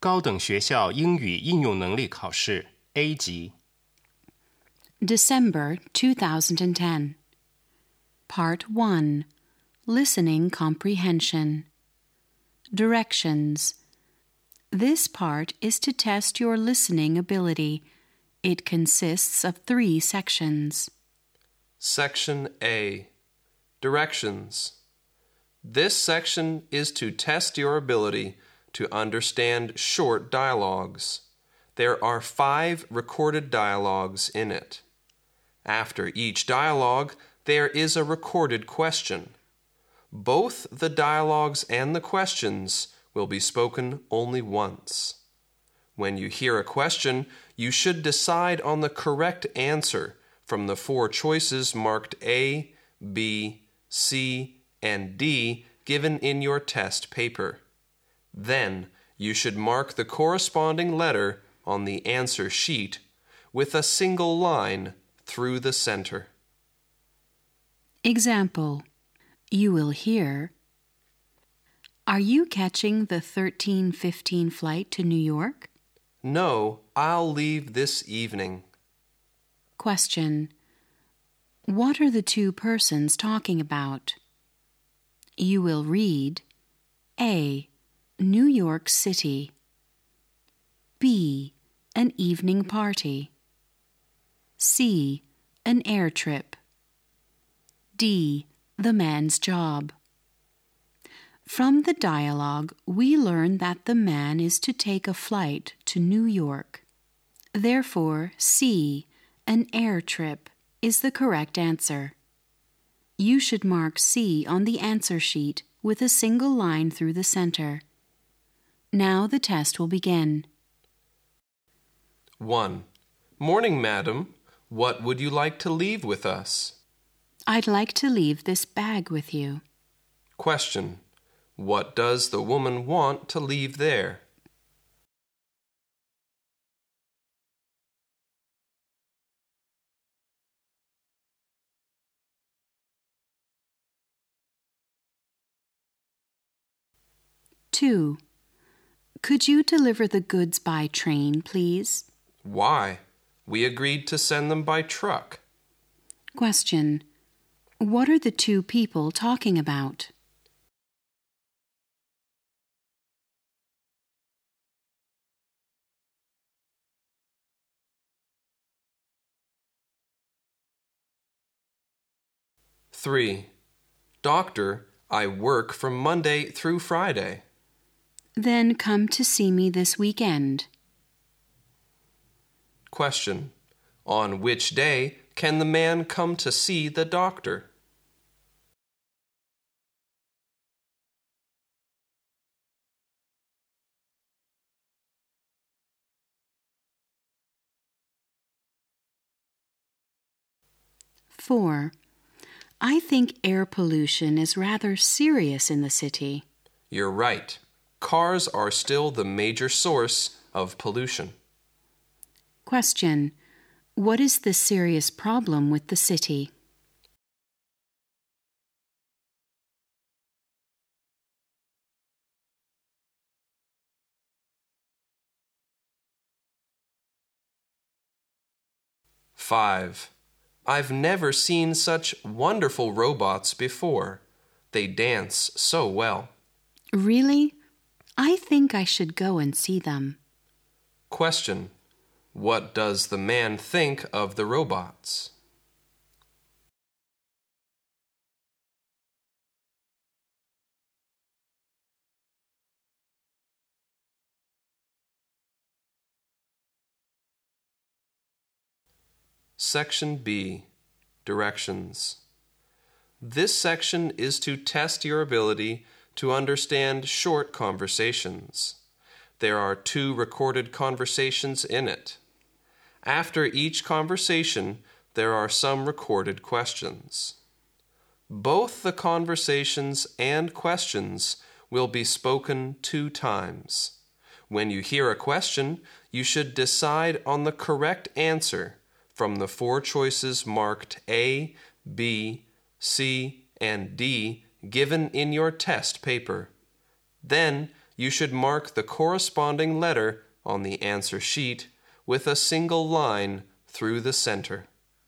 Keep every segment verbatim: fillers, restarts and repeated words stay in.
高等学校英语应用能力考试 A 级 December twenty ten Part one Listening Comprehension Directions This part is to test your listening ability. It consists of three sections. Section A. Directions. This section is to test your ability to understand short dialogues. There are five recorded dialogues in it. After each dialogue, there is a recorded question. Both the dialogues and the questions will be spoken only once. When you hear a question, you should decide on the correct answer from the four choices marked A, B, C, and D given in your test paper. Then, you should mark the corresponding letter on the answer sheet with a single line through the center. Example. You will hear, Are you catching the thirteen fifteen flight to New York? No, I'll leave this evening. Question. What are the two persons talking about? You will read A. New York City. B. An evening party. C. An air trip. D. The man's job. From the dialogue, we learn that the man is to take a flight to New York. Therefore, C. An air trip is the correct answer. You should mark C on the answer sheet with a single line through the center. Now the test will begin. one. Morning, madam. What would you like to leave with us? I'd like to leave this bag with you. Question. What does the woman want to leave there? two. Could you deliver the goods by train, please? Why? We agreed to send them by truck. Question. What are the two people talking about? three. Doctor, I work from Monday through Friday. Then come to see me this weekend. Question. On which day can the man come to see the doctor? four. I think air pollution is rather serious in the city. You're right. Cars are still the major source of pollution. Question. What is the serious problem with the city? five. I've never seen such wonderful robots before. They dance so well. Really? I think I should go and see them. Question. What does the man think of the robots? Section B. Directions. This section is to test your ability to understand short conversations. There are two recorded conversations in it. After each conversation, there are some recorded questions. Both the conversations and questions will be spoken two times. When you hear a question, you should decide on the correct answer from the four choices marked A, B, C, and D given in your test paper. Then you should mark the corresponding letter on the answer sheet with a single line through the center.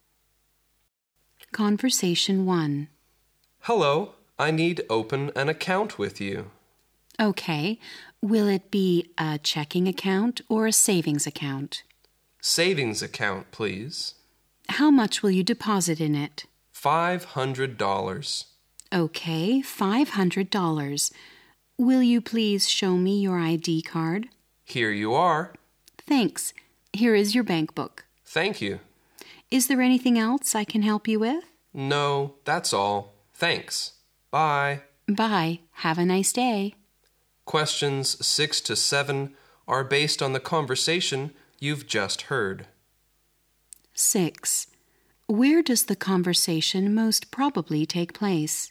Conversation one. Hello, I need to open an account with you. Okay. Will it be a checking account or a savings account? Savings account, please. How much will you deposit in it? Five hundred dollars. Okay, five hundred dollars. Will you please show me your I D card? Here you are. Thanks. Here is your bank book. Thank you. Is there anything else I can help you with? No, that's all. Thanks. Bye. Bye. Have a nice day. Questions six to seven are based on the conversation you've just heard. six. Where does the conversation most probably take place?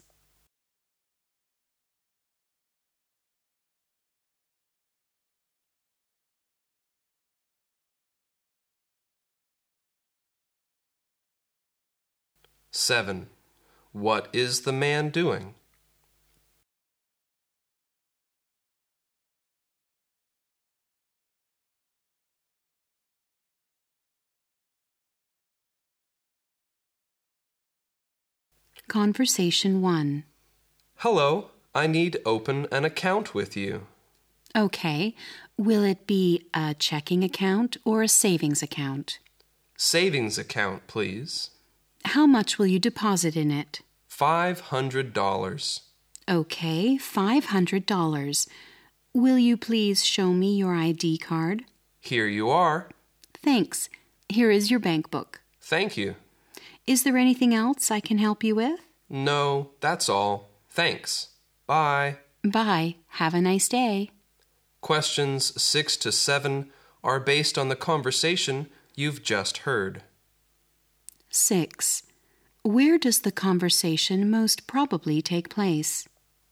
seven. What is the man doing? Conversation one. Hello, I need to open an account with you. Okay. Will it be a checking account or a savings account? Savings account, please. How much will you deposit in it? Five hundred dollars. Okay, five hundred dollars. Will you please show me your I D card? Here you are. Thanks. Here is your bank book. Thank you. Is there anything else I can help you with? No, that's all. Thanks. Bye. Bye. Have a nice day. Questions six to seven are based on the conversation you've just heard. six. Where does the conversation most probably take place?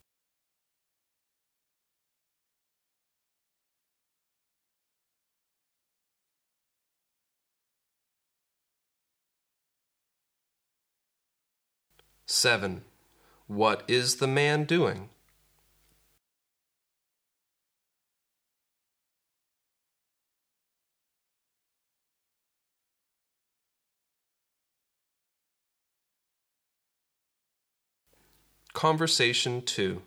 seven. What is the man doing? Conversation two.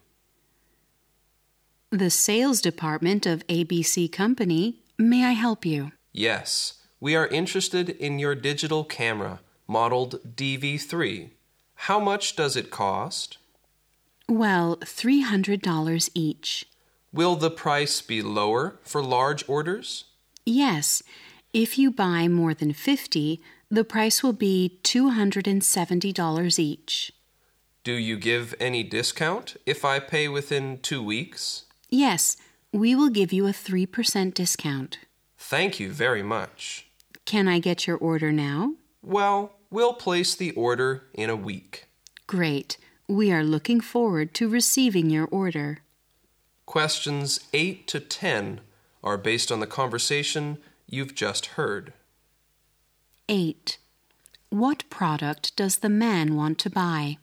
The sales department of A B C Company. May I help you? Yes, we are interested in your digital camera, modeled D V three. How much does it cost? Well, three hundred dollars each. Will the price be lower for large orders? Yes. If you buy more than fifty, the price will be two hundred seventy dollars each. Do you give any discount if I pay within two weeks? Yes, we will give you a three percent discount. Thank you very much. Can I get your order now? Well, we'll place the order in a week. Great. We are looking forward to receiving your order. Questions eight to ten are based on the conversation you've just heard. eight. What product does the man want to buy?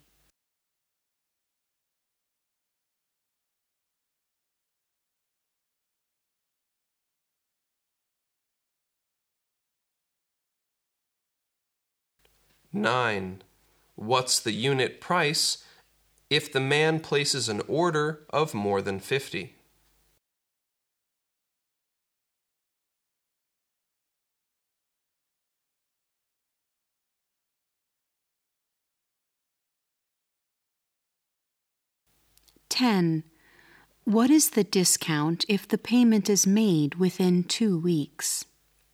nine. What's the unit price if the man places an order of more than fifty? ten. What is the discount if the payment is made within two weeks?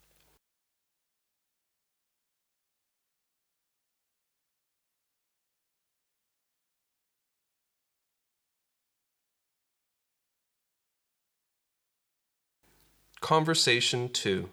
Conversation two.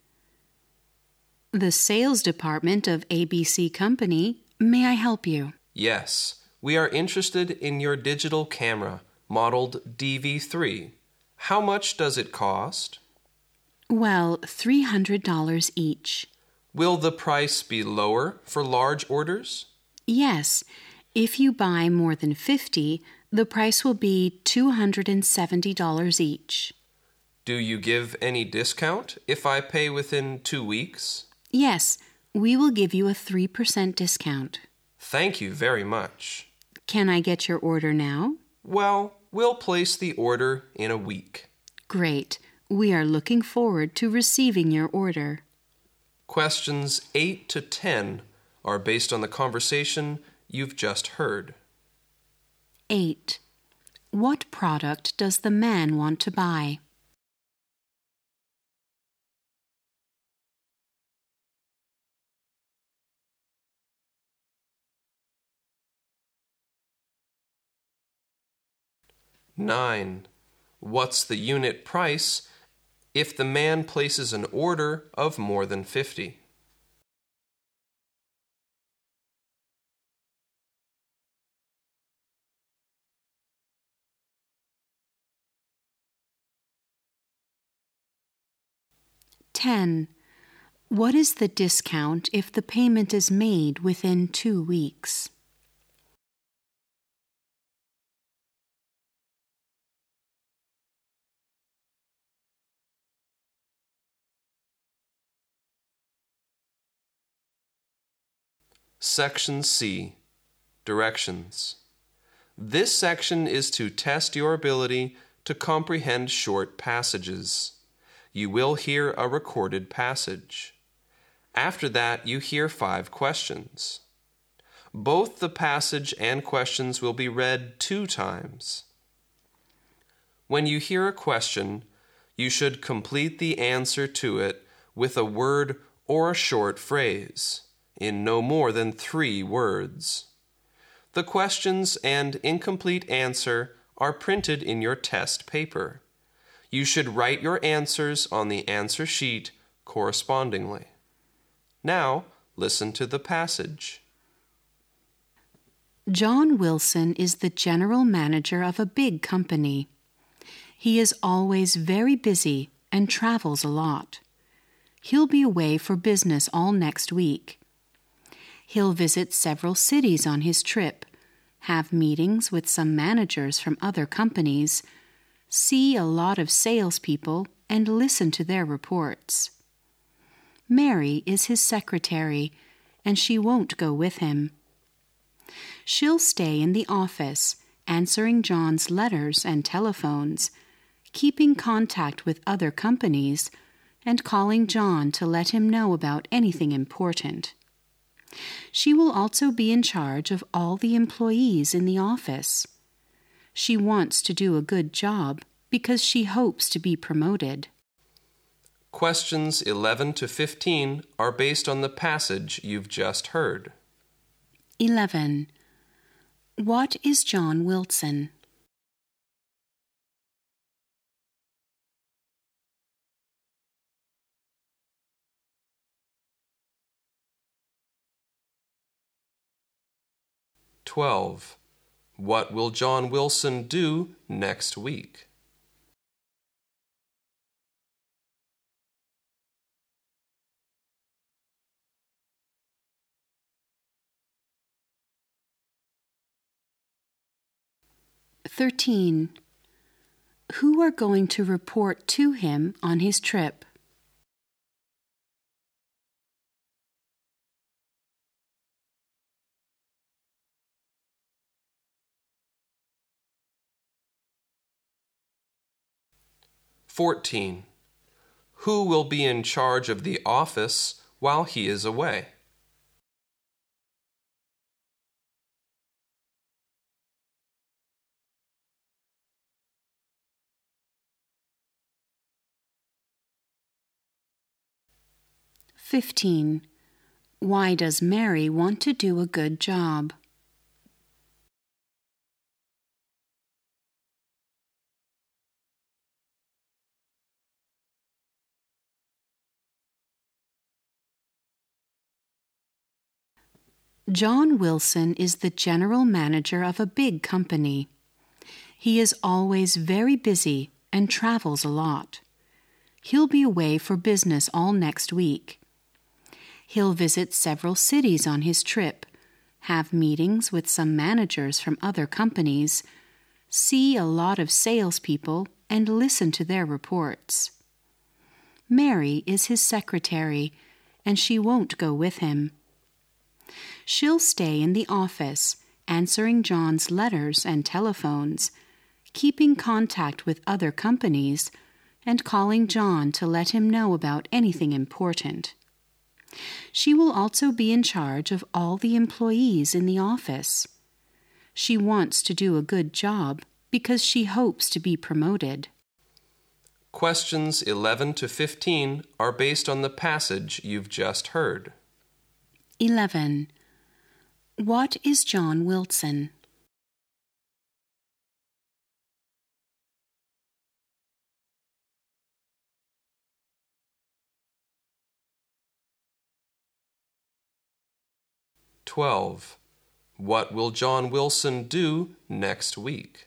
The sales department of A B C Company. May I help you? Yes, we are interested in your digital camera, modeled D V three. How much does it cost? Well, three hundred dollars each. Will the price be lower for large orders? Yes. If you buy more than fifty, The price will be two hundred seventy dollars each. Do you give any discount if I pay within two weeks? Yes, we will give you a three percent discount. Thank you very much. Can I get your order now? Well, we'll place the order in a week. Great. We are looking forward to receiving your order. Questions eight to ten are based on the conversation you've just heard. eight. What product does the man want to buy? nine. What's the unit price if the man places an order of more than fifty? ten. What is the discount if the payment is made within two weeks? Section C. Directions. This section is to test your ability to comprehend short passages. You will hear a recorded passage. After that, you hear five questions. Both the passage and questions will be read two times. When you hear a question, you should complete the answer to it with a word or a short phrase, in no more than three words. The questions and incomplete answer are printed in your test paper. You should write your answers on the answer sheet correspondingly. Now, listen to the passage. John Wilson is the general manager of a big company. He is always very busy and travels a lot. He'll be away for business all next week. He'll visit several cities on his trip, have meetings with some managers from other companies, see a lot of salespeople, and listen to their reports. Mary is his secretary, and she won't go with him. She'll stay in the office, answering John's letters and telephones, keeping contact with other companies, and calling John to let him know about anything important. She will also be in charge of all the employees in the office. She wants to do a good job because she hopes to be promoted. Questions eleven to fifteen are based on the passage you've just heard. eleven. What is John Wilson? twelve. What will John Wilson do next week? thirteen. Who are going to report to him on his trip? fourteen. Who will be in charge of the office while he is away? fifteen. Why does Mary want to do a good job? John Wilson is the general manager of a big company. He is always very busy and travels a lot. He'll be away for business all next week. He'll visit several cities on his trip, have meetings with some managers from other companies, see a lot of salespeople and listen to their reports. Mary is his secretary, and she won't go with him. She'll stay in the office, answering John's letters and telephones, keeping contact with other companies, and calling John to let him know about anything important. She will also be in charge of all the employees in the office. She wants to do a good job because she hopes to be promoted. Questions eleven to fifteen are based on the passage you've just heard. eleven. What is John Wilson? twelve. What will John Wilson do next week?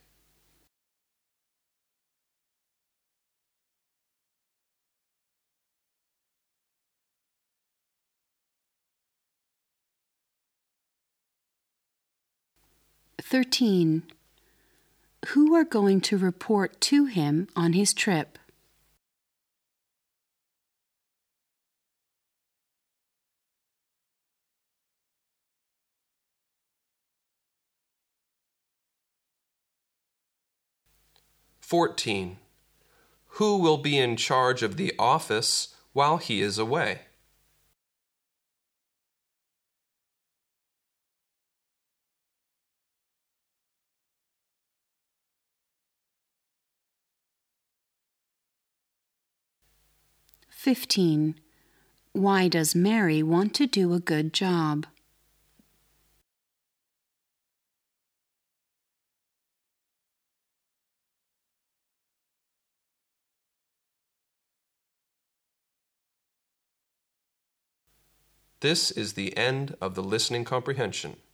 thirteen. Who are going to report to him on his trip? fourteen. Who will be in charge of the office while he is away? fifteen. Why does Mary want to do a good job? This is the end of the listening comprehension.